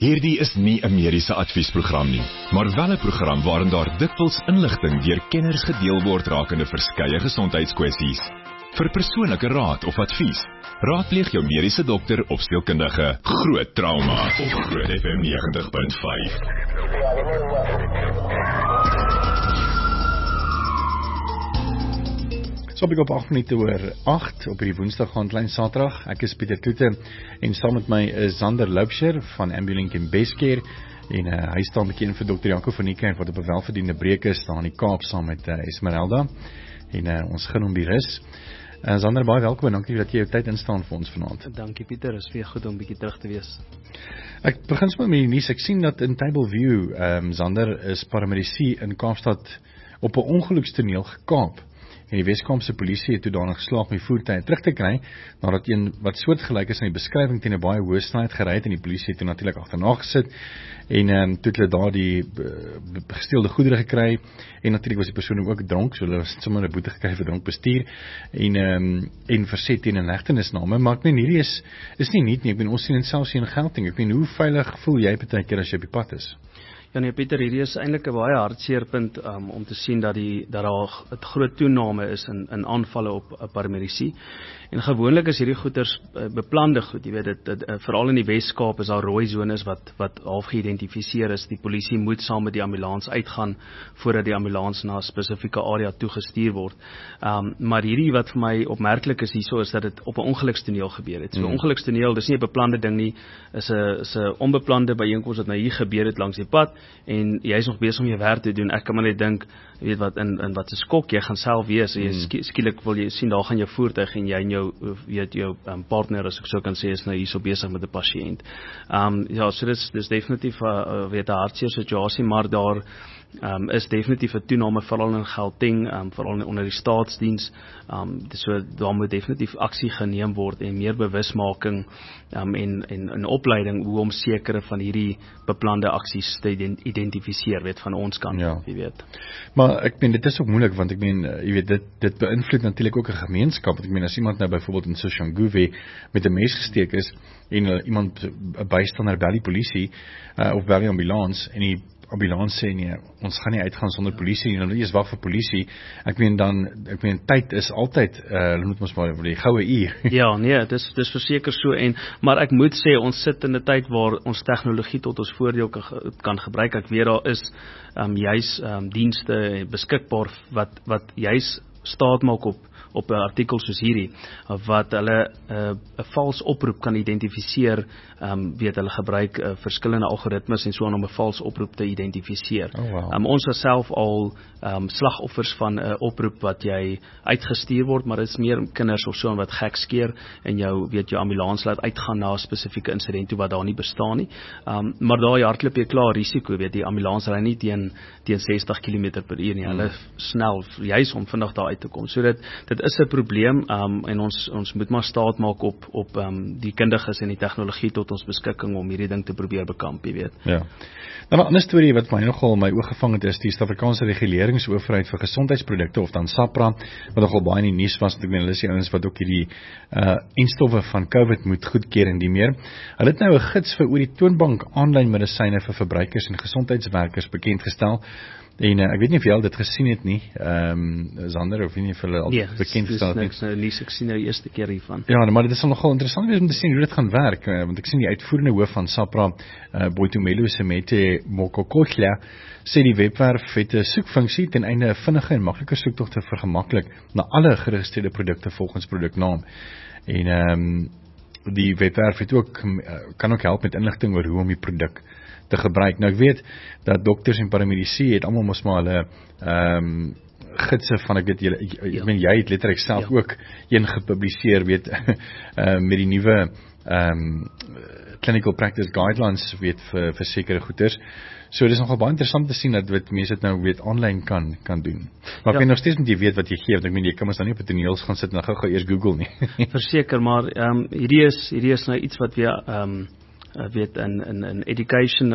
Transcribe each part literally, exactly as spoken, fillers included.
Hierdie is nie 'n mediese adviesprogram nie, maar wel 'n program waarin daar dikwels inligting deur kenners gedeel word rakende verskeie gesondheidskwessies. Vir persoonlike raad of advies, raadpleeg jou mediese dokter of sielkundige. Groot Trauma op Groot F M negentig punt vyf. So op ek op agt minute oor agt op die Woensdag aanlyn Saterdag. Ek is Pieter Kloete en saam met my is Zander Loubser van Ambulink en Bestcare en uh, hy staan bekend vir dokter Jaco van Niekerk wat op 'n welverdiende breek is daar in die Kaap saam met uh, Esmeralda en uh, ons gun hom die rus. Uh, Zander, baie welkom en dankie dat jy jou tyd instaan vir ons vanaand. Dankie Pieter, is weer goed om 'n bietjie terug te wees. Ek begin sommer met die nuus. Ek sien dat in Tableview, um, Zander, is paramedici in Kaapstad op 'n ongelukstoneel gekaap. En die Wes-Kaapse polisie het toe daarna geslaag om die voertuig terug te kry, nadat een wat soortgelyk is aan die beskrywing teen 'n baie hoë snelheid gery het en die polisie het toe natuurlik agterna gesit en um, toe het hulle daar die uh, gesteelde goedere gekry en natuurlik was die persoon ook dronk, so hulle was sommer 'n boete gekry vir dronk bestuur en um, en verset teen 'n hegtenisname, maar ek meen hierdie is is nie nuut nie. Ek meen ons sien dit selfs hier in Gauteng. Ek meen hoe veilig voel jy partykeer as jy op die pad is? Ja nee Pieter, hierdie is eintlik 'n baie hartseerpunt um, om te sien dat die dat daar 'n groot toename is in in aanvalle op uh, paramedici. En gewoonlik is hierdie goeters uh, beplande goed, jy weet dit, dit uh, veral in die Wes-Kaap is daar rooi zones wat wat half geïdentifiseer is. Die polisie moet saam met die ambulans uitgaan voordat die ambulans na 'n spesifieke area toegestuur word. Um, maar hierdie wat vir my opmerklik is hierso is dat dit op 'n ongelukstoneel gebeur het. So 'n mm. ongelukstoneel, dis nie 'n beplande ding nie, is 'n is 'n onbeplande byeenkoms wat nou hier gebeur het langs die pad. En jy is nog besig om jou werk te doen. Ek kan maar net dink, weet wat in in wat 'n skok jy gaan self wees. Jy mm. skielik wil jy sien daar gaan jou voertuig en jy en jou weet jou um, partner, as ek so kan sê, is nou hier so besig met 'n pasiënt. Um ja, so dis dis definitief 'n uh, weet 'n hartseer situasie, maar daar Um, is definitief 'n toename veral in Gauteng, um, veral onder die staatsdiens. Um, so daar moet definitief aksie geneem word en meer bewusmaking um, en en 'n opleiding hoe om sekere van hierdie beplande aksies te identifiseer, weet van ons kant, ja. Jy weet. Maar ek meen dit is ook moeilik want ek meen jy weet dit dit beïnvloed natuurlik ook 'n gemeenskap. Ek meen as iemand nou byvoorbeeld in Soshanguve met 'n mes gesteek is en uh, iemand 'n bystander bel die polisie uh, of bel die ambulans en die ambulans sê nee, ons gaan nie uitgaan sonder polisie nie, dan moet jy eens wag vir polisie. Ek meen dan, ek meen tyd is altyd, uh, hulle moet ons maar vir die goue uur. Ja, nee, dis dis verseker so en maar ek moet sê ons sit in 'n tyd waar ons tegnologie tot ons voordeel kan, kan gebruik. Ek weet daar is um, juis um, dienste beskikbaar wat wat juis staat maak op op 'n artikel soos hierdie wat hulle 'n uh, 'n vals oproep kan identifiseer, um, weet hulle gebruik uh, verskillende algoritmes en so aan om 'n vals oproep te identifiseer. Oh, wow. um, ons is self al um, slagoffers van 'n uh, oproep wat jy uitgestuur word, maar dit is meer kinders of so wat gek skeer en jou weet jou ambulans laat uitgaan na 'n spesifieke insident toe wat daar nie bestaan nie. Um, maar daai hardloop jy klaar risiko, weet die ambulans ry nie teen teen sestig kilometer per uur nie. Hulle hmm. snel juis om vinnig daar uit te kom. So dit dit is 'n probleem um, en ons ons moet maar staat maak op op um, die kundiges en die tegnologie tot ons beskikking om hierdie ding te probeer bekamp, jy weet. Ja. Nou 'n ander storie wat my nogal my oog gevang het is die Suid-Afrikaanse Reguleringsowerheid vir Gesondheidsprodukte of dan SAHPRA wat nogal baie in die nuus was. Ek meen hulle is die ouens wat ook hierdie uh enstowwe van COVID moet goedkeur en die meer. Hulle het nou 'n gids vir oor die toonbank aanlyn medisyne vir verbruikers en gesondheidswerkers bekend gestel. En uh, ek weet nie of jy al dit gesien het nie, ehm um, Zander, of nie of hulle al yes, bekend gestel het nie. Yes, nou nie, ek sien nou die eerste keer hiervan. Ja, maar dit is nogal interessant wees om te sien hoe dit gaan werk, uh, want ek sien die uitvoerende hoof van SAHPRA, uh, Boitumelo Semete Mokokotla, sê die webwerf het 'n soekfunksie ten einde 'n vinnige en maklike soektog te vergemaklik na alle geregistreerde produkte volgens produknaam. En ehm um, die webwerf het ook uh, kan ook help met inligting oor hoe om die produk te gebruik. Nou ek weet dat dokters en paramedici het almal mos maar hulle ehm um, gidse van ek weet jy ek ja. meen jy het letterlik self ja. ook een gepubliseer weet uh, met die nuwe ehm um, clinical practice guidelines weet vir vir sekere goeters. So dis nogal baie interessant te sien dat wat mense dit nou weet aanlyn kan kan doen. Maar ja. ek weet nog steeds moet jy weet wat jy gee, want ek meen jy kan mos dan nie op 'n toneels gaan sit en dan gou eers Google nie. Verseker, maar ehm um, hierdie is hierdie is nou iets wat weer ehm um, uh, weet in in in education uh,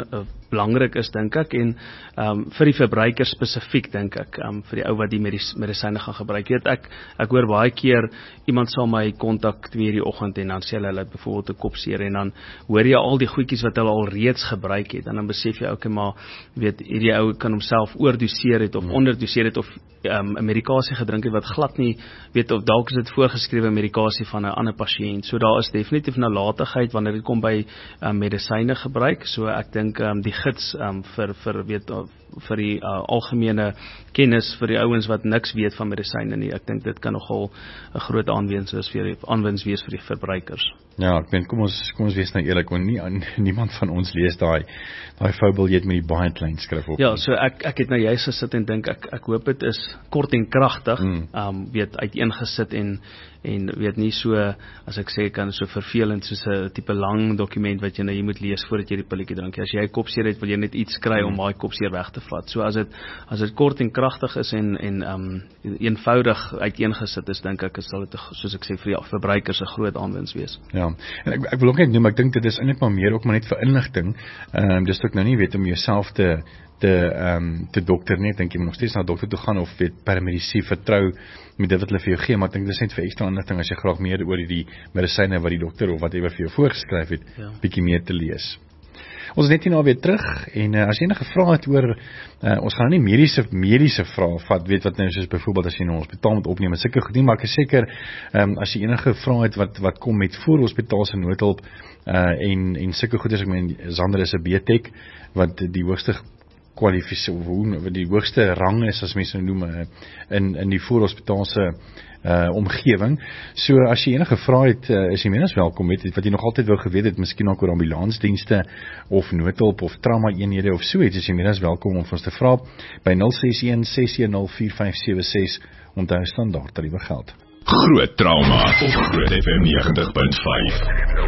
belangrik is, dink ek, en um, vir die verbruiker spesifiek, dink ek, um, vir die ou wat die medis, medisyne gaan gebruik. Weet, ek, ek hoor baie keer, iemand sal my kontak twee die oggend, en dan sê hulle, hulle het byvoorbeeld 'n kopseer, en dan hoor jy al die goedjies wat hulle al reeds gebruik het, en dan besef jy, okay, maar, weet, hierdie ou kan homself oordoseer het, of hmm. onderdoseer het, of um, 'n medikasie gedrink het, wat glad nie, weet, of dalk is dit voorgeskrewe medikasie van 'n ander pasiënt, so daar is definitief nalatigheid, wanneer dit kom by um, medisyne gebruik, so ek dink, um, die gids um, vir, vir, weet, vir die uh, algemene kennis vir die ouens wat niks weet van medisyne nie. Ek dink dit kan nogal 'n groot aanwinst wees vir die aanwinst wees vir die verbruikers. Ja, ek meen, kom ons kom ons wees nou eerlik, want nie niemand van ons lees daai daai foubiljet met die baie klein skrif op. Ja, so ek ek het nou juist gesit en dink ek ek hoop dit is kort en kragtig, mm. um weet uiteengesit en en weet nie so, as ek sê kan so vervelend soos 'n tipe lang dokument wat jy nou jy moet lees voordat jy die pilletjie drink. As jy kopseer het, wil jy net iets kry mm. om daai kopseer weg te vat. So as dit as dit kort en kragtig is en en um eenvoudig uiteengesit is, dink ek sal dit soos ek sê vir die verbruikers 'n groot aanwinst wees. Ja, en ek, ek wil ook net noem, ek dink dit is eintlik maar meer ook maar net vir inligting. Ehm um, dis ook nou nie weet om jouself te te ehm um, te dokter nie, dink jy moet nog steeds na dokter toe gaan of weet paramedici vertrou met dit wat hulle vir jou gee, maar ek dink dis net vir ekstra inligting as jy graag meer oor die medisyne wat die dokter of whatever vir jou voorgeskryf het, ja. bietjie meer te lees. Ons is net hierna weer terug, en uh, as jy enige vrae het oor, uh, ons gaan nie mediese, mediese vrae vat, weet wat nou, soos byvoorbeeld as jy nou hospitaal moet opneem, en sulke goed nie, maar ek is seker, um, as jy enige vrae het wat, wat kom met voorhospitaalse noodhulp, uh, en, en sulke goed, as ek meen, Zander is 'n B-Tech, wat die hoogste kwalifiseer, wat die hoogste rang is, as mense nou noem, uh, in, in die voorhospitaalse Uh, omgewing. So as jy enige vrae het, uh, is jy menes welkom met wat jy nog altyd wou geweet het, miskien ook oor ambulansdienste of noodhulp of trauma eenhede of so iets, is jy menes welkom om ons te vra by nul ses een ses een nul vier vyf sewe ses. Onthou standaard tariewe geld. Groot Trauma op Groot F M negentig punt vyf.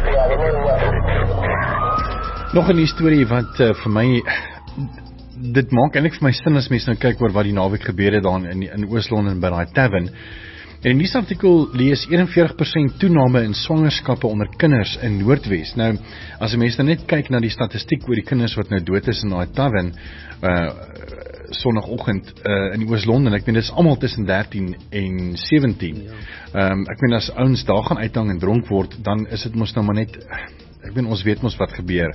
Nog 'n storie wat uh, vir my dit maak eintlik vir my sin as mense nou kyk oor wat die naweek gebeur het daar in in Oos-London by daai tavern. En in die artikel lees eenenveertig persent toename in swangerskappe onder kinders in Noordwes. Nou, as mense nou net kyk na die statistiek oor die kinders wat nou dood is in daai tavern, uh, sonnagoggend uh, in Oos-London, ek meen dit is almal tussen dertien en sewentien. Ja. Um, ek meen as ouens daar gaan uithang en dronk word, dan is dit mos nou maar net, ek meen ons weet mos wat gebeur.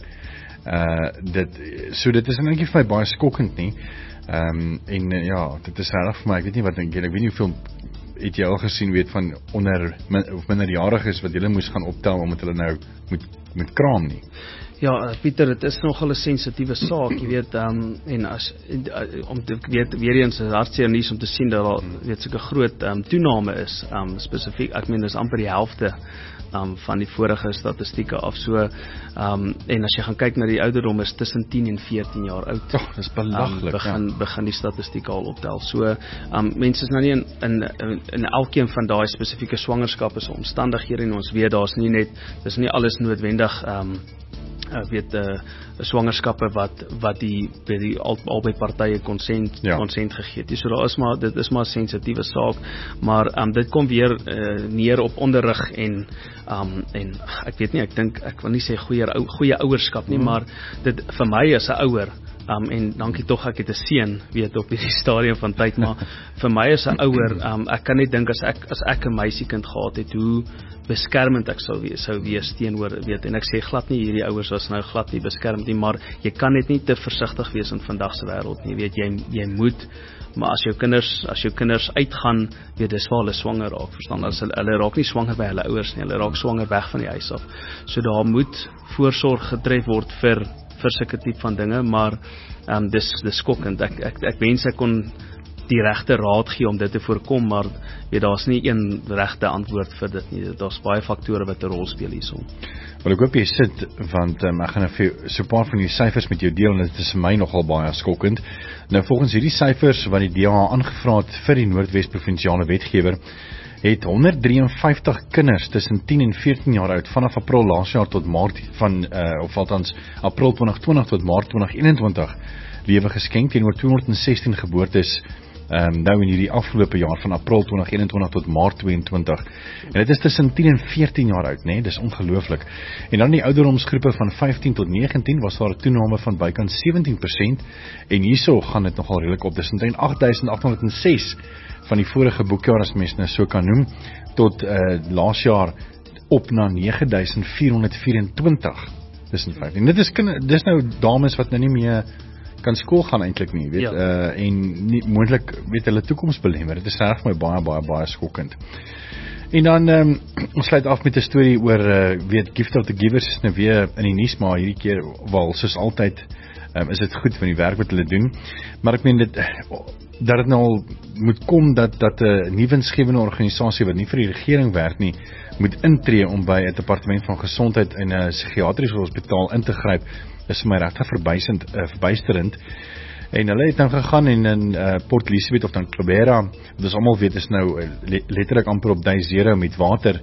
Uh, dit, so dit is eintlik vir my baie skokkend nie. Um, en uh, ja, dit is regtig vir my, ek weet nie wat dink jy, ek weet nie hoeveel het jy al gesien weet van onder of minderjariges wat hulle moes gaan optel omdat hulle nou moet met kraam nie. Ja, Pieter, dit is nogal 'n sensitiewe saak, jy weet, um, en as om te weet weer eens is hartseer nuus om te sien dat daar weet sulke groot um, toename is, um, spesifiek, ek meen dis amper die helfte um, van die vorige statistieke af, so um, en as jy gaan kyk na die ouderdom is tussen tien en veertien jaar oud. Oh, dis belaglik, um, begin ja. begin die statistieke al optel. So um, mense is nou nie in in in, in elkeen van daai spesifieke swangerskappe se omstandighede en ons weet daar's nie net dis nie alles noodwendig um, Uh, weet uh, swangerskappe wat wat die by die al, albei partye konsent ja. konsent gegee het. So daar is maar dit is maar 'n sensitiewe saak, maar um, dit kom weer uh, neer op onderrig en um, en ek weet nie, ek dink ek wil nie sê goeie ou, goeie ouerskap nie, mm. maar dit vir my as 'n ouer Um, en dankie tog ek het 'n seun weet op hierdie stadium van tyd, maar vir my as 'n ouer, um, ek kan net dink as ek as ek 'n meisiekind gehad het, hoe beskermend ek sou wees, sou wees teenoor weet, en ek sê glad nie hierdie ouers was nou glad nie beskermend nie, maar jy kan net nie te versigtig wees in vandag se wêreld nie, weet jy jy moet, maar as jou kinders as jou kinders uitgaan, weet dis waar hulle swanger raak, verstaan, as hulle, hulle raak nie swanger by hulle ouers nie, hulle raak swanger weg van die huis af. So daar moet voorsorg getref word vir vir sulke tipe van dinge, maar um, dis, dis skokkend, ek, ek, ek wens ek kon die regte raad gee om dit te voorkom, maar weet, daar's nie een regte antwoord vir dit nie, daar's baie faktore wat 'n rol speel hierson. Wel ek hoop jy sit, want um, ek gaan vir so 'n paar van die syfers met jou deel, en dit is vir my nogal baie skokkend. Nou volgens hierdie syfers wat die D A aangevra het vir die Noordwes provinsiale wetgewer, het honderd drie en vyftig kinders tussen tien en veertien jaar oud vanaf April laas jaar tot Maart van uh, of althans April twintig twintig tot Maart twintig eenentwintig lewe geskenk teenoor tweehonderd sestien geboortes um, nou in hierdie afgelope jaar van April twintig eenentwintig tot Maart tweeëntwintig. En dit is tussen tien en veertien jaar oud, nee, dis ongelooflik. En dan die ouderdomsgroepe van vyftien tot negentien was daar 'n toename van bykans sewentien persent en hierso gaan dit nogal redelik op. Dis omtrent agt duisend agt honderd en ses van die vorige boekjaar as mens nou so kan noem tot uh, laas jaar op na nege duisend vier honderd vyf en twintig. Dis in vyftien. Dit is dis nou dames wat nou nie meer kan skool gaan eintlik nie, weet, ja. uh, en nie moontlik weet hulle toekoms belemmer. Dit is reg vir my baie baie baie skokkend. En dan um, ons sluit af met 'n storie oor uh, weet Gift of the Givers is nou weer in die nuus, maar hierdie keer wel soos altyd um, is dit goed van die werk wat hulle doen. Maar ek meen dit dat dit nou al moet kom dat dat 'n uh, nuwe winsgewende organisasie wat nie vir die regering werk nie moet intree om by 'n departement van gesondheid in 'n psigiatriese hospitaal in te gryp, is vir my regtig verbuisend, uh, verbuisterend. En hulle het nou gegaan en in uh, Port Elizabeth of dan Klobera, wat ons almal weet is nou uh, letterlik amper op day zero met water.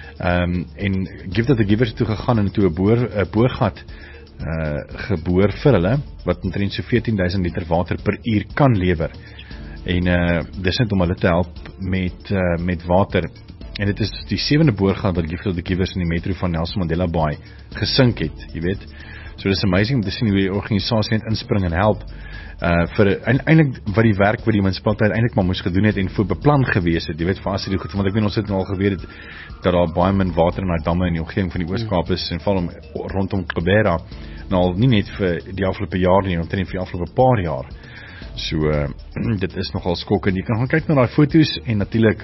Um, en Gift of the Givers toe gegaan en toe 'n boor, uh, boorgat uh, geboor vir hulle, wat omtrent so veertien duisend liter water per uur kan lewer. En uh, dis net om hulle te help met, uh, met water. En dit is die sewende boorgat wat Gift of the Givers in die metro van Nelson Mandela Bay gesink het, jy weet. So dis amazing om te sien hoe die organisasie net inspring en help uh, vir eintlik wat die werk wat die munisipaliteit eintlik maar moes gedoen het en voor beplan gewees het, jy weet, vir as dit goed, want ek weet ons het nou al geweet het dat daar baie min water in daai damme in die omgewing van die Oos-Kaap is en val om rondom Klobera, nou al nie net vir die afgelope jaar nie, omtrent vir die afgelope paar jaar. So uh, dit is nogal skokkend. Jy kan gaan kyk na daai foto's en natuurlik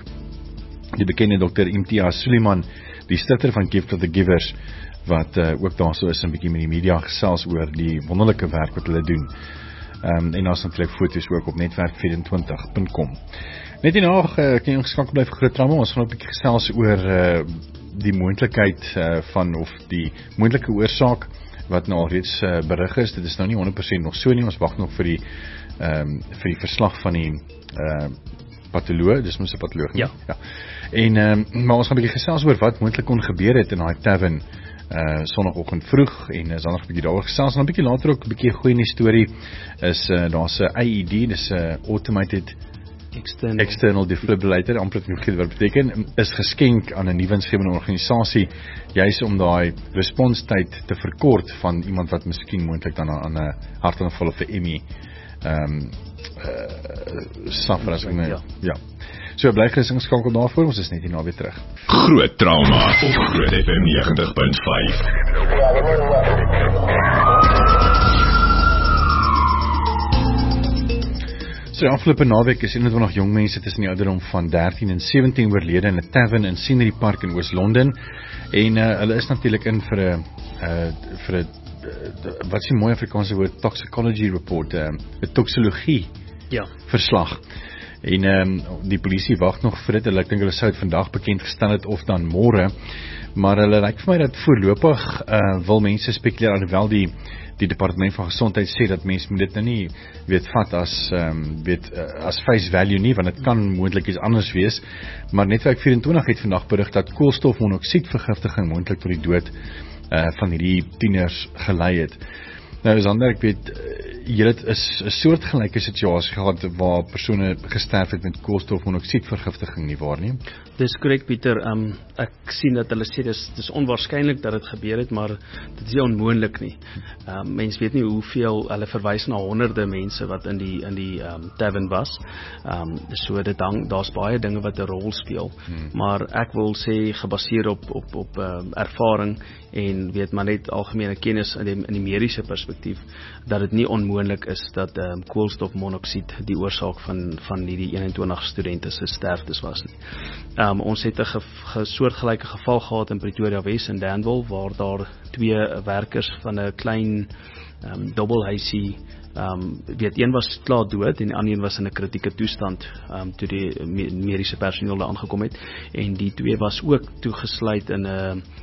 die bekende dokter Imtiaz Suleiman, die stigter van Gift of the Givers, wat uh, ook daar so is 'n bietjie met die media gesels oor die wonderlike werk wat hulle doen. Um, en daar's natuurlik foto's ook op netwerk vyf-en-twintig punt com. Net hierna uh, kan jy ingeskakel bly vir Groot Trauma. Ons gaan 'n bietjie gesels oor uh, die moontlikheid uh, van of die moontlike oorsaak wat nou al reeds uh, berig is. Dit is nou nie honderd persent nog so nie. Ons wag nog vir die um, vir die verslag van die uh, patoloog, dis mos 'n patoloog nie. Ja. Ja. En um, maar ons gaan 'n bietjie gesels oor wat moontlik kon gebeur het in daai tavern Uh, sonnagoggend vroeg en is dan nog 'n bietjie daaroor gesels en 'n bietjie later ook 'n bietjie goeie nuus storie is uh, daar's 'n I E D, dis 'n uh, automated external, external defibrillator, amper nie weet wat beteken, is geskenk aan 'n nuwe winsgewende organisasie juis om daai responstyd te verkort van iemand wat miskien moontlik dan aan 'n hartaanval of 'n M I ehm um, uh, suffer as ek nou ja. ja. So bly gerus ingeskakel daarvoor, ons is net hierna weer terug. Groot Trauma op Groot F M negentig punt vyf. So die afgelope naweek is eenentwintig jong mense tussen die ouderdom van dertien en sewentien oorlede in 'n tavern in Scenery Park in Oos-London. En uh, hulle is natuurlik in vir 'n uh, vir 'n uh, wat is die mooi Afrikaanse woord, toxicology report, 'n uh, toksologie ja. verslag. En um, die polisie wag nog vir dit. Hulle dink hulle sou dit vandag bekend gestel het of dan môre. Maar hulle lyk vir my dat voorlopig uh, wil mense spekuleer, alhoewel die die departement van gesondheid sê dat mense moet dit nou nie weet vat as um, weet uh, as face value nie, want dit kan moontlik iets anders wees. Maar Netwerk vyf-en-twintig het vandag berig dat koolstofmonoksiedvergiftiging moontlik tot die dood uh, van hierdie tieners gelei het. Nou Sander, ek weet julle het 'n soortgelyke situasie gehad waar persone gesterf het met koolstofmonoksiedvergiftiging nie waar nie? Dis korrek Pieter, um, ek sien dat hulle sê dis dis onwaarskynlik dat dit gebeur het, maar dit is nie onmoontlik nie. Um, mens weet nie hoeveel, hulle verwys na honderde mense wat in die in die um, tavern was. Um, so dit hang, daar's baie dinge wat 'n rol speel, hmm. maar ek wil sê gebaseer op op op um, ervaring en weet maar net algemene kennis in die, in die mediese perspektief dat dit nie onmoontlik is dat um, koolstofmonoksied die oorsaak van van hierdie eenentwintig studente se sterftes was nie. Um, ons het 'n ge, ge, soortgelyke geval gehad in Pretoria Wes in Danville waar daar twee werkers van 'n klein um, dubbelhuisie Um, weet, een was klaar dood en die ander een was in 'n kritieke toestand um, toe die mediese personeel daar aangekom het en die twee was ook toegesluit in 'n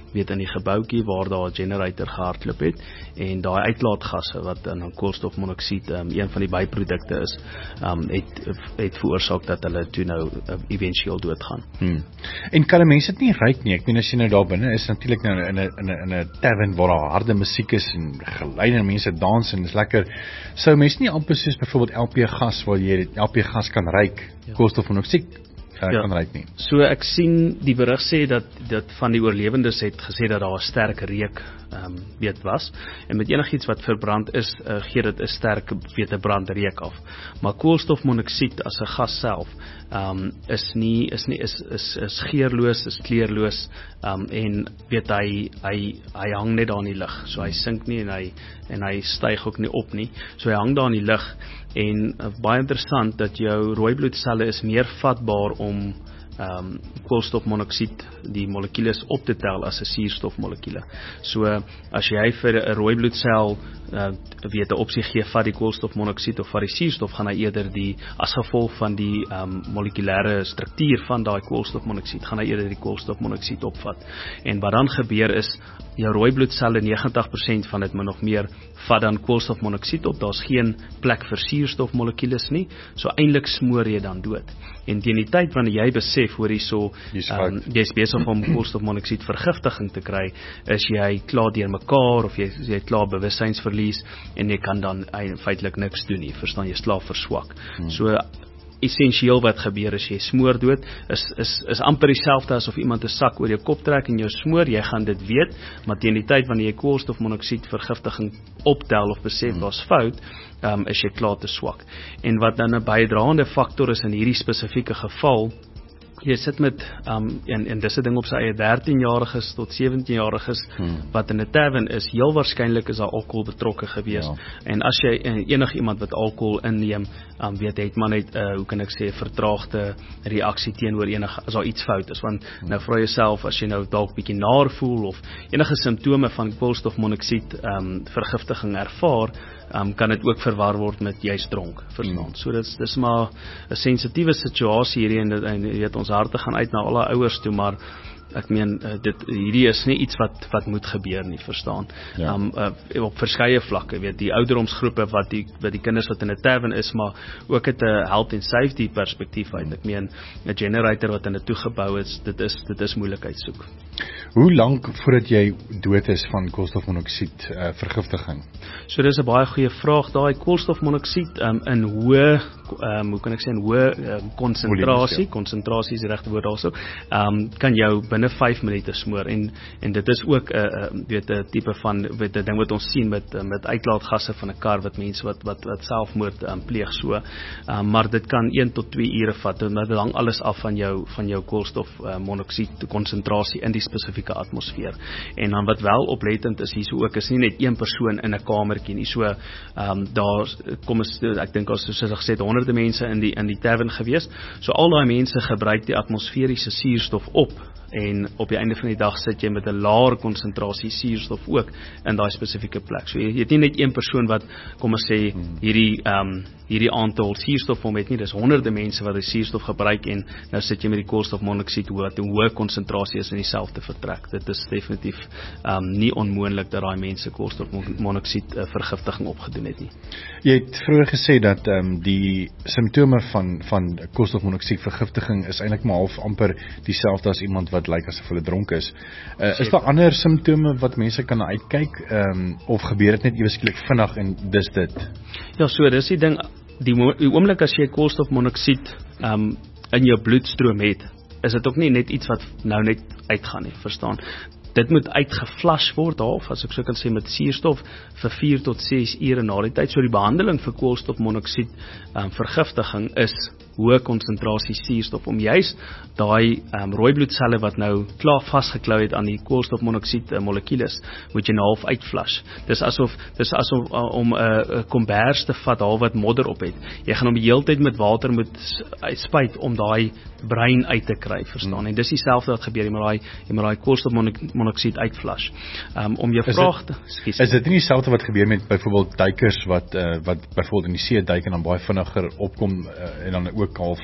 weet in die gebouetjie waar daar 'n generator gehardloop het en daai uitlaatgasse wat dan koolstofmonoksied um, een van die byprodukte is, um, het het veroorsaak dat hulle toe nou uh, éventueel doodgaan. Hmm. En kan 'n mens dit nie ruik nie? Ek meen as jy nou daar binne is natuurlik nou in 'n in 'n in 'n tavern waar daar harde musiek is en geluide en mense dans en dis lekker. Sou mense nie amper soos byvoorbeeld L P gas waar jy L P gas kan ruik, ja. koolstofmonoksied uh, ja. kan ruik nie. So ek sien die berig sê dat dat van die oorlewendes het gesê dat daar 'n sterk reuk um, weet was en met enigiets wat verbrand is, uh, gee dit 'n sterk weet 'n brandreuk af. Maar koolstofmonoksied as 'n gas self um, is nie is nie is is is geurloos, is kleurloos um, en weet hy hy hy hang net daar in die lug. So hy sink nie en hy en hy styg ook nie op nie. So hy hang daar in die lug en uh, baie interessant dat jou rooi bloedselle is meer vatbaar om Um, koolstofmonoksied, die molekules op te tel as 'n suurstofmolekule. So as jy vir 'n rooi bloedsel uh, weet 'n opsie gee vat die koolstofmonoksied of vat die suurstof, gaan hy eerder die as gevolg van die um, molekulêre struktuur van daai koolstofmonoksied gaan hy eerder die koolstofmonoksied opvat. En wat dan gebeur is jou rooi bloedselle negentig persent van dit min of meer vat dan koolstofmonoksied op. Daar's geen plek vir suurstofmolekules nie. So eintlik smoor jy dan dood. En teen die tyd wanneer jy besef hoor hierso um, jy's besig om koolstofmonoksied vergiftiging te kry, is jy klaar deur mekaar of jy jy klaar bewussynsverlies en jy kan dan feitelik niks doen nie. Verstaan, jy slaap verswak. Hmm. So essensieel wat gebeur as jy smoor dood, is, is, is amper dieselfde asof iemand 'n sak oor jou kop trek en jou smoor, jy gaan dit weet, maar teen die tyd wanneer jy koolstofmonoksied vergiftiging optel of besef hmm. daar's fout, um, is jy klaar te swak. En wat dan 'n bydraende faktor is in hierdie spesifieke geval, jy sit met, um, en, en dis 'n ding op sy eie dertienjariges tot sewentienjariges, hmm. wat in 'n tavern is, heel waarskynlik is daar alkohol betrokke gewees. Ja. En as jy enig iemand wat alkohol inneem, um, weet het man net, uh, hoe kan ek sê, vertraagde reaksie teenoor enige, as daar iets fout is. Want hmm. nou vra jouself, as jy nou dalk bietjie naar voel, of enige simptome van koolstofmonoksied um, vergiftiging ervaar, Um, kan dit ook verwar word met juist dronk, verstaan. Mm. So dit is maar 'n sensitiewe situasie hierdie en, en jy weet ons harte gaan uit na alle ouers toe, maar ek meen dit hierdie is nie iets wat wat moet gebeur nie, verstaan. Ja. Um, uh, op verskeie vlakke, weet die ouderdomsgroepe wat die wat die kinders wat in 'n tavern is, maar ook het 'n health and safety perspektief uit. Ek meen 'n generator wat in 'n toegebou is, dit is dit is moeilikheid soek. Hoe lank voordat jy dood is van koolstofmonoksied uh, vergiftiging? So dis 'n baie goeie vraag. Daai koolstofmonoksied um, in hoë um, hoe kan ek sê in hoë um, konsentrasie, konsentrasie is die regte woord daarso, um, kan jou binne vyf minute smoor en en dit is ook 'n uh, uh, weet 'n tipe van weet 'n ding wat ons sien met uh, met uitlaatgasse van 'n kar wat mense wat wat wat selfmoord um, pleeg so. Um, maar dit kan een tot twee ure vat en dit hang alles af van jou van jou koolstofmonoksied uh, konsentrasie in die spesifieke atmosfeer. En dan wat wel oplettend is hierso ook is nie net een persoon in 'n kamertjie nie. So um, daar kom is ek dink as soos ek gesê het honderde mense in die in die tavern gewees. So al daai mense gebruik die atmosferiese suurstof op. En op die einde van die dag sit jy met 'n laer konsentrasie suurstof ook in daai spesifieke plek. So jy, jy het nie net een persoon wat kom ons sê hierdie um, hierdie aantal suurstof om het nie, dis honderde mense wat die suurstof gebruik en nou sit jy met die koolstofmonoksied wat 'n hoë konsentrasie is in dieselfde vertrek. Dit is definitief um, nie onmoontlik dat daai mense koolstofmonoksied uh, vergiftiging opgedoen het nie. Jy het vroeër gesê dat um, die simptome van van koolstofmonoksied vergiftiging is eintlik maar half amper dieselfde as iemand wat lyk asof hulle dronk is. Uh, is daar ander simptome wat mense kan uitkyk um, of gebeur dit net ewe skielik vinnig en dis dit? Ja, so dis die ding, die, die oomblik as jy koolstofmonoksied um, in jou bloedstroom het, is dit ook nie net iets wat nou net uitgaan nie, verstaan? Dit moet uitgeflash word half, as ek so kan sê, met suurstof vir vier tot ses ure na die tyd. So die behandeling vir koolstofmonoksied um, vergiftiging is hoë konsentrasie suurstof om juist daai um, rooi bloedselle wat nou klaar vasgeklou het aan die koolstofmonoksied uh, molekules, moet jy nou half uitflash. Dis asof dis asof uh, om 'n uh, kombers te vat half wat modder op het. Jy gaan hom die hele tyd met water moet spuit om daai brein uit te kry, verstaan? Hmm. En dis dieselfde wat gebeur, jy moet daai jy moet daai koolstofmonoksied uitflash. Um, om jou vraag te skies. Is dit nie dieselfde wat gebeur met byvoorbeeld duikers wat uh, wat byvoorbeeld in die see duik en dan baie vinniger opkom uh, en dan ook half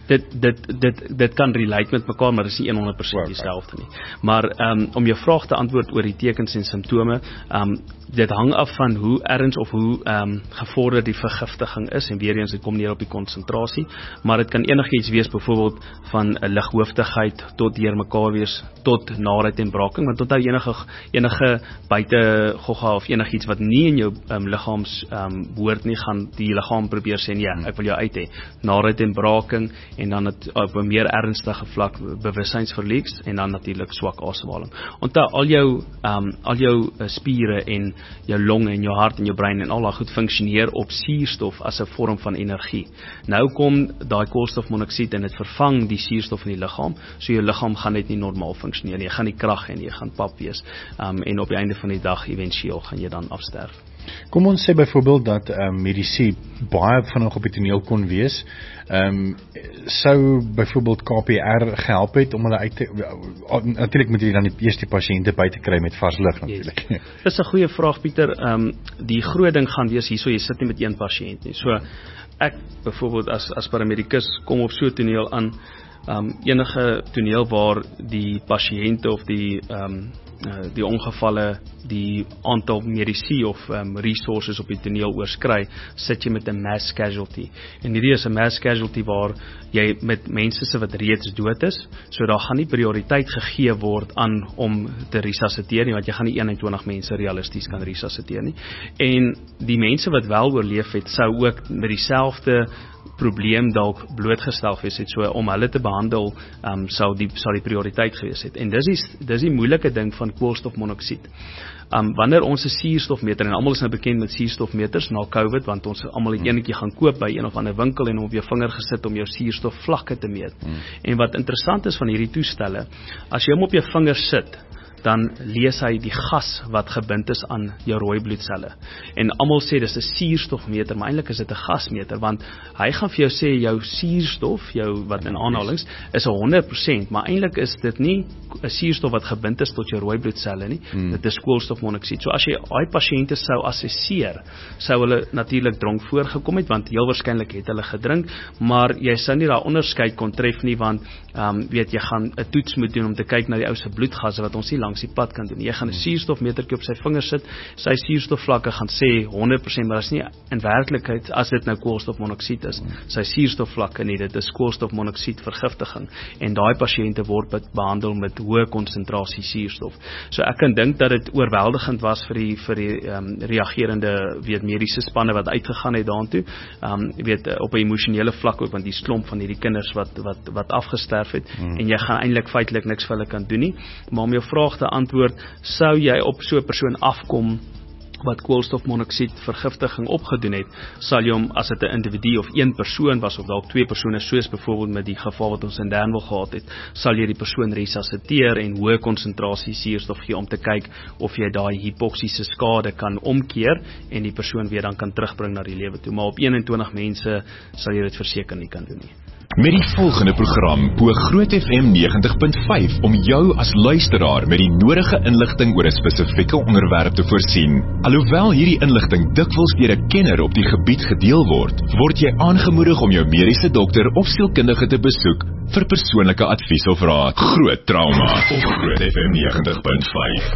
dit dit dit dit kan relate met mekaar, maar dit is nie honderd persent Wow, dieselfde nie. Maar um, om jou vraag te antwoord oor die tekens en simptome, um, dit hang af van hoe erns of hoe um, gevorderd die vergiftiging is, en weer eens, dit kom neer op die konsentrasie, maar dit kan enigiets wees, byvoorbeeld van 'n lighoofdigheid tot deurmekaar wees, tot naarheid en braking, want onthou enige enige buite gogga of enigiets wat nie in jou um, liggaams um, behoort nie, gaan die liggaam probeer sê, ja, ek wil jou uit hê. Naarheid en braking, en dan het, op 'n meer ernstige vlak bewussynsverlies, en dan natuurlik swak asemhaling. Onthou, al jou um, al jou uh, spiere en jou longe en jou hart en jou brein en al daai goed funksioneer op suurstof as 'n vorm van energie. Nou kom daai koolstofmonoksied en dit vervang die suurstof in die liggaam, so jou liggaam gaan net nie normaal funksioneer nie. Jy gaan nie krag hê nie, jy gaan pap wees, um, en op die einde van die dag eventueel gaan jy dan afsterf. Kom ons sê byvoorbeeld dat um, mediese baie vinnig op die toneel kon wees. Um, sou byvoorbeeld K P R gehelp het om hulle uit te, natuurlik moet jy dan die eerste pasiënte buite kry met vars lug natuurlik. Yes. Dis 'n goeie vraag, Pieter. Um, die groot ding gaan wees hierso, jy sit nie met een pasiënt nie. So ek byvoorbeeld as as paramedikus kom op so 'n toneel aan, um, enige toneel waar die pasiënte of die um, uh, die ongevalle die aantal medici of um, resources op die toneel oorskry, sit jy met 'n mass casualty. En hierdie is 'n mass casualty waar jy met mense se wat reeds dood is, so daar gaan nie prioriteit gegee word aan om te resusciteer nie, want jy gaan nie eenentwintig mense realisties kan resusciteer nie. En die mense wat wel oorleef het, sou ook met dieselfde probleem dalk blootgestel wees het, so om hulle te behandel, um, sou die sou die prioriteit gewees het. En dis die, dis die moeilike ding van koolstofmonoksied. Um, wanneer ons 'n suurstofmeter, en almal is nou bekend met suurstofmeters na COVID, want ons almal het eenetjie gaan koop by een of ander winkel en op jou vinger gesit om jou suurstofvlakke te meet. Hmm. En wat interessant is van hierdie toestelle, as jy hom op jou vinger sit, dan lees hy die gas wat gebind is aan jou rooi bloedselle. En almal sê dis 'n suurstofmeter, maar eintlik is dit 'n gasmeter, want hy gaan vir jou sê jou suurstof, jou wat in aanhalings, is honderd persent, maar eintlik is dit nie 'n suurstof wat gebind is tot jou rooi bloedselle nie, hmm. dit is koolstofmonoksied. So as jy daai pasiënte sou assesseer, sou hulle natuurlik dronk voorgekom het, want heel waarskynlik het hulle gedrink, maar jy sou nie daai onderskeid kon tref nie, want um, weet jy gaan 'n toets moet doen om te kyk na die ou se bloedgasse wat ons nie langs die pad kan doen. Jy gaan 'n suurstofmetertjie op sy vinger sit, sy suurstofvlakke gaan sê honderd persent, maar dit is nie in werklikheid as dit nou koolstofmonoksied is, sy suurstofvlakke nie, dit is koolstofmonoksied vergiftiging, en daai pasiënte word behandel met hoë konsentrasie suurstof. So ek kan dink dat dit oorweldigend was vir die vir die um, reagerende weet mediese spanne wat uitgegaan het daartoe, um, weet op 'n emosionele vlak ook, want die klomp van hierdie kinders wat wat wat afgesterf het, hmm. en jy gaan eintlik feitelik niks vir hulle kan doen nie. Maar om jou vraag te antwoord, sou jy op so 'n persoon afkom wat koolstofmonoksied vergiftiging opgedoen het, sal jy hom, as dit 'n individu of een persoon was, of dalk twee persone, soos byvoorbeeld met die geval wat ons in Danville gehad het, sal jy die persoon resusciteer en hoë konsentrasie suurstof gee om te kyk of jy daai hipoksiese skade kan omkeer en die persoon weer dan kan terugbring na die lewe toe. Maar op eenentwintig mense sal jy dit verseker nie kan doen nie. Met die volgende program bo Groot F M negentig punt vyf om jou as luisteraar met die nodige inligting oor 'n spesifieke onderwerp te voorsien. Alhoewel hierdie inligting dikwels deur 'n kenner op die gebied gedeel word, word jy aangemoedig om jou mediese dokter of sielkundige te besoek vir persoonlike advies of raad. Groot trauma op Groot F M negentig punt vyf.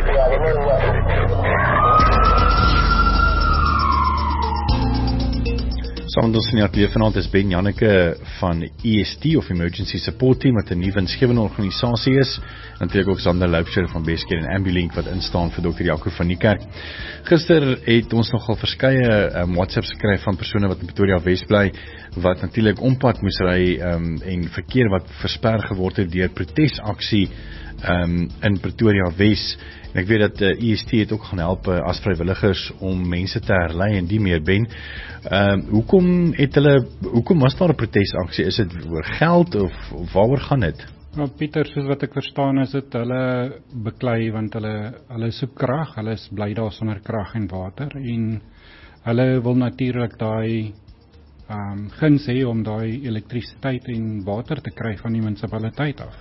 Saam met ons in die ateljee vanaand is Ben Janneke van E S T of Emergency Support Team, wat 'n nuwe winsgewende organisasie is. En natuurlik ook Sander Loubser van Bestcare en Ambulink wat instaan vir dokter Jaco van Niekerk. Gister het ons nogal verskeie um, WhatsApps gekry van persone wat in Pretoria Wes bly, wat natuurlik ompad moes ry um, en verkeer wat versper geword het deur protesaksie um, in Pretoria Wes. En ek weet dat uh, E S T het ook gaan help uh, as vrywilligers om mense te herlei en die meer. Ben, uh, hoekom het hulle, hoekom was daar 'n protesaksie? Is dit oor geld of, of waaroor gaan dit? Nou Pieter, soos wat ek verstaan is dit hulle beklei, want hulle, hulle soek krag, hulle is bly daar sonder krag en water, en hulle wil natuurlik daai um, guns hê om daai elektrisiteit en water te kry van die munisipaliteit af.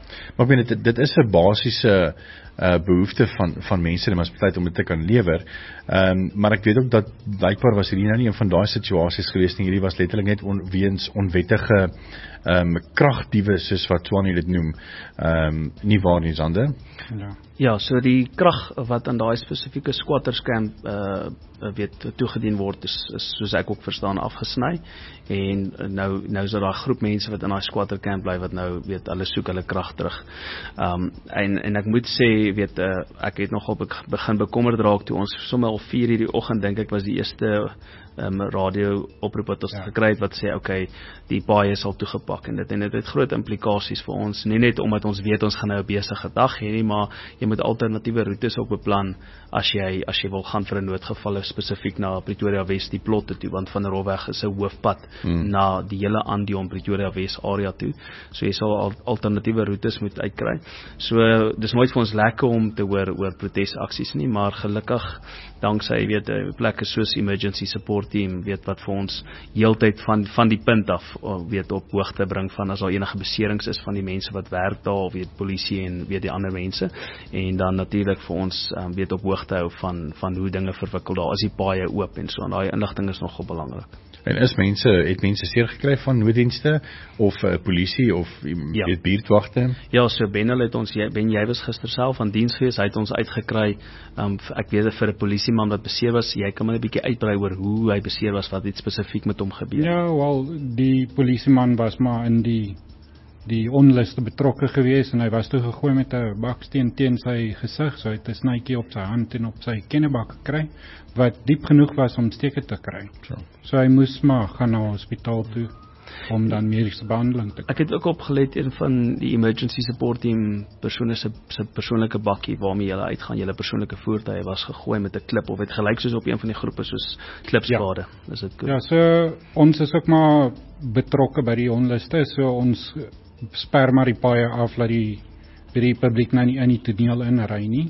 Maar ek meen dit dit is 'n basiese uh, behoefte van van mense in die maatskappy om dit te kan lewer. Ehm um, maar ek weet ook dat blykbaar was hierdie nou nie een van daai situasies gewees nie. Hierdie was letterlik net on, weens onwettige ehm um, kragdiewe soos wat Tshwane dit noem. Ehm um, nie waar nie, Zander? Ja. Ja, so die krag wat aan daai spesifieke squatterskamp uh weet toegedien word is, is soos ek ook verstaan afgesny en nou nou is daar 'n groep mense wat in daai squatterkamp bly wat nou weet hulle soek hulle krag terug. Um en en ek moet sê weet uh, ek het nogal begin bekommerd raak toe ons sommer al vier uur die oggend dink ek was die eerste um, radio oproep wat ons ja. gekry het wat sê okay, die paaie is al toegepak en dit en dit het groot implikasies vir ons, nie net omdat ons weet ons gaan nou 'n besige dag hê nie, maar jy moet alternatiewe roetes ook beplan as jy as jy wil gaan vir 'n noodgeval spesifiek na Pretoria Wes die plotte toe, want van Rolweg is 'n hoofpad hmm. na die hele Andion Pretoria Wes area toe. So jy sal al, alternatiewe roetes moet uitkry. So dis nooit vir ons lekker om te hoor oor protesaksies nie, maar gelukkig danksy weet 'n plekke soos emergency support team weet wat vir ons heeltyd van van die punt af weet op hoogte bring van as daar enige beserings is van die mense wat werk daar of weet polisie en weet die ander mense en dan natuurlik vir ons um, weet op hoogte hou van van hoe dinge verwikkel daar is die paaie oop en so en daai inligting is nogal belangrik. En is mense het mense seer gekry van nooddienste of uh, polisie of ja. weet buurtwagte? Ja, so Ben het ons Ben jy was gister self aan diens gewees, hy het ons uitgekry. Um, ek weet vir 'n polisieman wat beseer was, jy kan maar 'n bietjie uitbrei oor hoe hy beseer was, wat het spesifiek met hom gebeur. Ja, wel die polisieman was maar in die die onluste betrokke gewees en hy was toe gegooi met 'n baksteen teen sy gesig, so hy het 'n snytjie op sy hand en op sy kennebak gekry wat diep genoeg was om steke te kry. So, so hy moes maar gaan na hospitaal toe om dan mediese behandeling te kry. Ek het ook opgelet een van die emergency support team persone se se persoonlike bakkie waarmee hulle uitgaan, julle persoonlike voertuie was gegooi met 'n klip of het gelyk soos op een van die groepe soos klipskade. Ja. Is dit goed? Ja, so ons is ook maar betrokke by die onluste, so ons sper maar die paaie af dat die by die publiek nou nie in die toneel inry nie.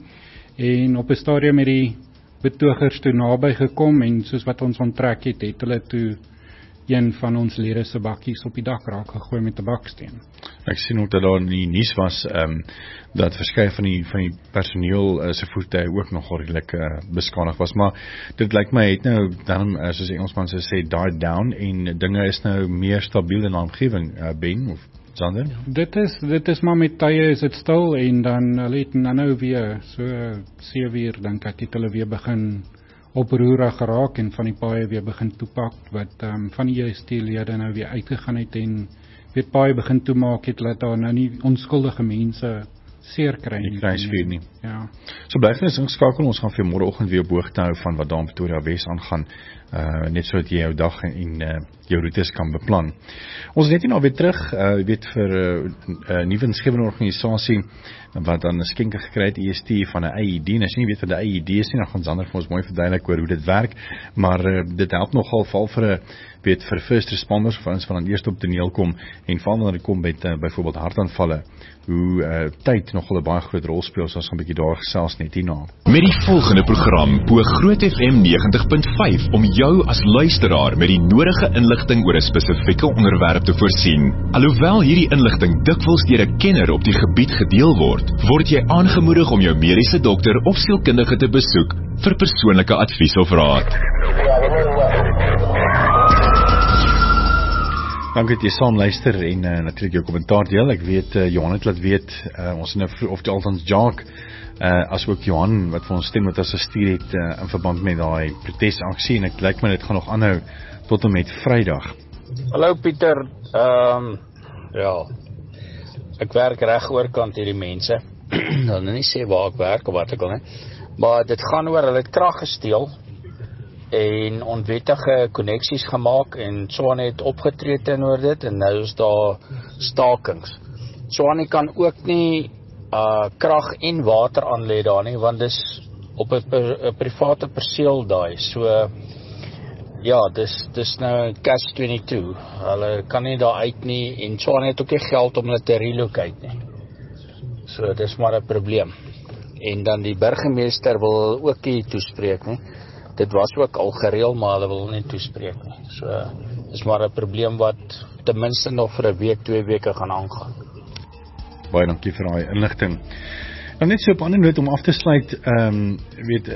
En op 'n stadium het die betogers toe naby gekom en soos wat ons onttrek het, het hulle toe een van ons lede se bakkies op die dak raak gegooi met 'n baksteen. Ek sien ook dat daar in die nuus was um, dat verskeie van die van die personeel uh, se voertuie ook nog redelik uh, beskadig was, maar dit lyk my het nou dan uh, soos die Engelsman sê died down en dinge is nou meer stabiel in die omgewing, uh, Ben of Zander? Ja. Dit is dit is maar met tye is dit stil en dan hulle het nou weer so sewe uur dink ek het hulle weer begin oproerig geraak en van die paaie weer begin toepak wat um, van die J S T-lede nou weer uitgegaan het en weer paaie begin toemaak het dat daar nou nie onskuldige mense seer kry nie. Die kruisvuur nie. Ja. So bly ons ingeskakel, ons gaan vir môreoggend weer op hoogte hou van wat daar in Pretoria Wes aangaan. Uh, net sodat jy jou dag en, en uh, jou roetes kan beplan. Ons is net nie nou weer terug, uh, weet vir 'n uh, uh, nuwe insgewende organisasie wat dan 'n skenking gekry het E S T van 'n I E D. En as jy nie weet wat 'n I E D is nie, dan gaan Zander vir ons mooi verduidelik oor hoe dit werk, maar uh, dit help nogal val vir 'n weet vir first responders vir ons van dan eers op toneel kom en veral wanneer dit kom met uh, byvoorbeeld hartaanvalle, hoe uh, tyd nogal 'n baie groot rol speel, so ons gaan 'n bietjie daar gesels net hierna. Met die volgende program bo Groot F M negentig punt vyf om jou as luisteraar met die nodige inligting oor 'n spesifieke onderwerp te voorsien. Alhoewel hierdie inligting dikwels deur 'n kenner op die gebied gedeel word, word jy aangemoedig om jou mediese dokter of sielkundige te besoek vir persoonlike advies of raad. Dankie dat jy saam luister en uh, natuurlik jou kommentaar deel. Ek weet uh, Johan het laat weet uh, ons nou of die altans Jacques uh, as ook Johan wat vir ons stem wat as gestuur het uh, in verband met daai protesaksie en ek lyk my dit gaan nog aanhou tot en met Vrydag. Hallo Pieter, ehm um, ja. Ek werk reg oorkant hierdie mense. Dan nie sê waar ek werk of wat ek al nie. Maar dit gaan oor hulle het krag gesteel en onwettige koneksies gemaak en Tshwane het opgetree teenoor dit en nou is daar stakings. Tshwane kan ook nie uh, krag en water aanlê daar nie, want dis op 'n private perseel daai. So ja, dis dis nou catch twenty-two. Hulle kan nie daar uit nie en Tshwane het ook nie geld om hulle te relocate nie. So dis maar 'n probleem. En dan die burgemeester wil ook nie toespreek nie. Dit was ook al gereël, maar hulle wil nie toespreek nie. So dis maar 'n probleem wat ten minste nog vir 'n week, twee weke gaan aangaan. Baie dankie vir daai inligting. Nou net so op 'n ander noot om af te sluit, ehm um, weet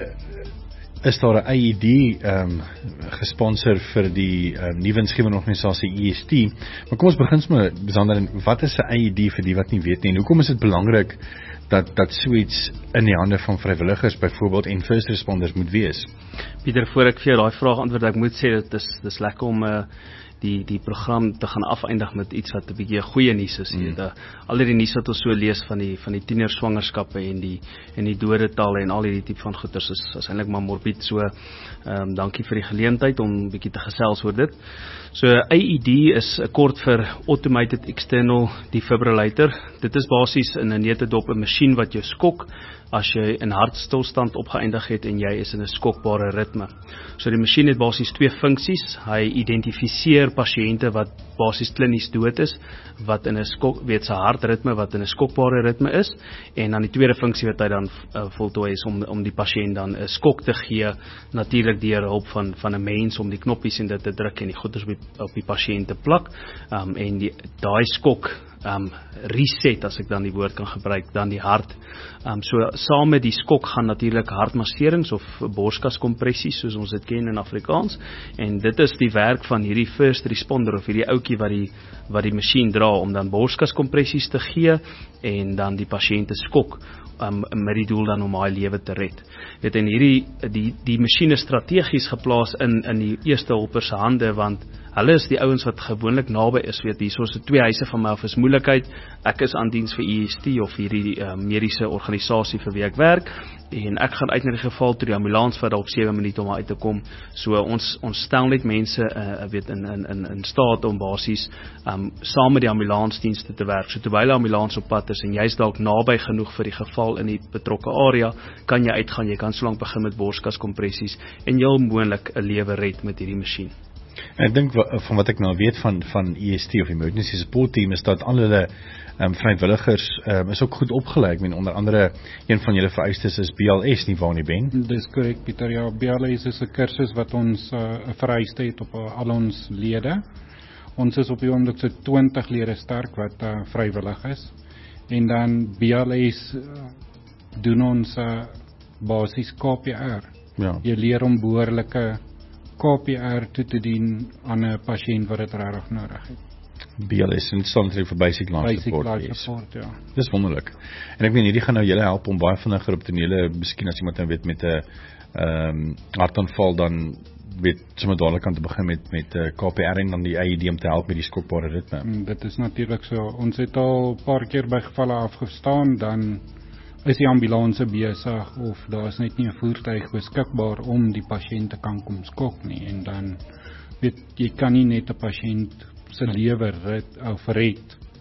is daar 'n I E D ehm um, gesponsor vir die um, nuwe insgewende organisasie E S T. Maar kom ons begin sommer besonder in wat is 'n I E D vir die wat nie weet nie en hoekom is dit belangrik dat dat so iets in die hande van vrywilligers byvoorbeeld en first responders moet wees? Pieter, voor ek vir jou daai vraag antwoord, ek moet sê dit is dis lekker om 'n uh, die die program te gaan afeindig met iets wat 'n bietjie 'n goeie nuus is. Mm. Jy, al die nuus wat ons so lees van die van die tiener swangerskappe en die en die dodetalle en al hierdie tipe van goeters is, is eintlik maar morbid. So ehm um, dankie vir die geleentheid om bietjie te gesels oor dit. So I E D is 'n kort vir Automated External Defibrillator. Dit is basies in 'n neutedop 'n masjien wat jou skok as jy in hartstilstand opgeëindig het en jy is in 'n skokbare ritme. So die masjien het basies twee funksies. Hy identifiseer pasiënte wat basies klinies dood is, wat in 'n skok, weet sy hartritme wat in 'n skokbare ritme is, en dan die tweede funksie wat hy dan uh, voltooi is om om die pasiënt dan 'n skok te gee, natuurlik deur hulp van van 'n mens om die knoppies en dit te druk en die goeders op die, op die pasiënt te plak, um, en die daai skok um, reset, as ek dan die woord kan gebruik, dan die hart. Um, so saam met die skok gaan natuurlik hartmasserings of borskas-kompressies, soos ons dit ken in Afrikaans, en dit is die werk van hierdie first responder of hierdie ouetjie wat die wat die masjien dra om dan borskas-kompressies te gee en dan die pasiënt te skok, um, met die doel dan om hy lewe te red. Weet, en hierdie die die masjien is strategies geplaas in in die eerste hulpers se hande, want hulle is die ouens wat gewoonlik naby is, weet, hier soos twee huise van my af is moeilikheid, ek is aan diens vir E S T of hierdie uh, mediese organisasie vir wie ek werk, en ek gaan uit na die geval toe die ambulans vat op sewe minute om uit te kom. So ons ons stel net mense uh, weet in in in in staat om basies um, saam met die ambulansdienste te werk. So terwyl die ambulans op pad is en jy's dalk naby genoeg vir die geval in die betrokke area, kan jy uitgaan, jy kan solank begin met borskas-kompressies en jy moontlik 'n lewe red met hierdie masjien. En ek dink van wat ek nou weet van van E S T of Emergency Support Team is dat al hulle um, vrywilligers um, is ook goed opgelei. Ek meen onder andere een van julle vereistes is B L S, nie waar nie, Ben? Dis korrek, Pieter. Ja, B L S is 'n kursus wat ons 'n uh, vereiste het op uh, al ons lede. Ons is op die oomblik so twintig lede sterk wat uh, vrywillig is. En dan B L S uh, doen ons uh, basies K P R. Ja. Jy leer om behoorlike K P R toe te dien aan 'n pasiënt wat dit regtig nodig het. B L S en standaard vir basic life basic support. Basic life yes. support, ja. Dis wonderlik. En ek meen hierdie gaan nou julle help om baie vinniger op tonele, miskien as iemand nou weet met 'n ehm um, hartaanval dan weet sommer dadelik aan te begin met met uh, K P R en dan die I E D om te help met die skokbare ritme. En dit is natuurlik so. Ons het al 'n paar keer by gevalle afgestaan, dan is die ambulanse besig of daar is net nie 'n voertuig beskikbaar om die pasiënt te kan kom skok nie, en dan weet jy kan nie net 'n pasiënt se lewe red of red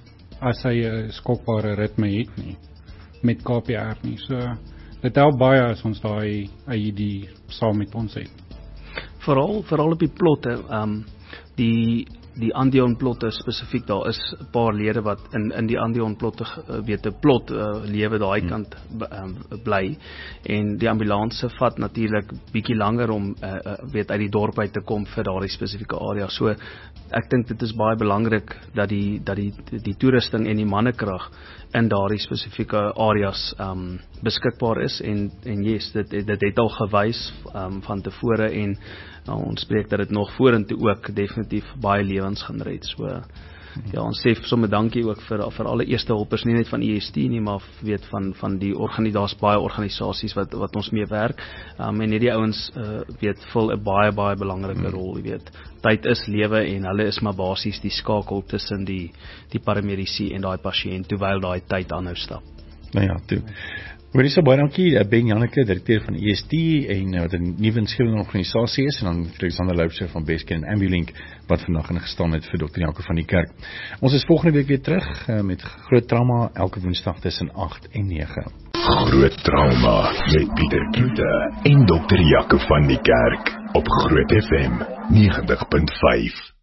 as hy 'n skokbare ritme het nie met K P R nie. So dit help baie as ons daai I E D saam met ons het. Veral veral op die plotte, um, die die Andeon plotte spesifiek, daar is 'n paar lede wat in in die Andeon plotte uh, weet 'n plot uh, lewe daai kant um, bly, en die ambulanse vat natuurlik bietjie langer om uh, uh, weet uit die dorp uit te kom vir daardie spesifieke area. So ek dink dit is baie belangrik dat die dat die die toerusting en die mannekrag in daardie spesifieke areas um, beskikbaar is, en en yes, dit dit het al gewys um, van tevore, en nou, ons spreek dat dit nog vorentoe ook definitief baie lewens gaan red. So ja, ons sê sommer dankie ook vir vir alle eerste hulpers, nie net van E S T nie, maar weet van van die organi daar's baie organisasies wat wat ons mee werk. Um, en hierdie ouens uh, weet vul 'n baie baie belangrike hmm. rol, jy weet. Tyd is lewe en hulle is maar basies die skakel tussen die die paramedici en daai pasiënt terwyl daai tyd aanhou stap. Nou ja, toe. Hoorie so baie dankie, Ben Janneke, direkteur van E S T en wat 'n nuwe insgewende organisasie is, en dan Alexander Loubser van Besken en Ambulink wat vandag ingestaan het vir dokter Jaco van die Kerk. Ons is volgende week weer terug uh, met Groot Trauma elke Woensdag tussen agt en nege. Groot Trauma met Pieter Kloete en dokter Jaco van die Kerk op Groot F M negentig punt vyf.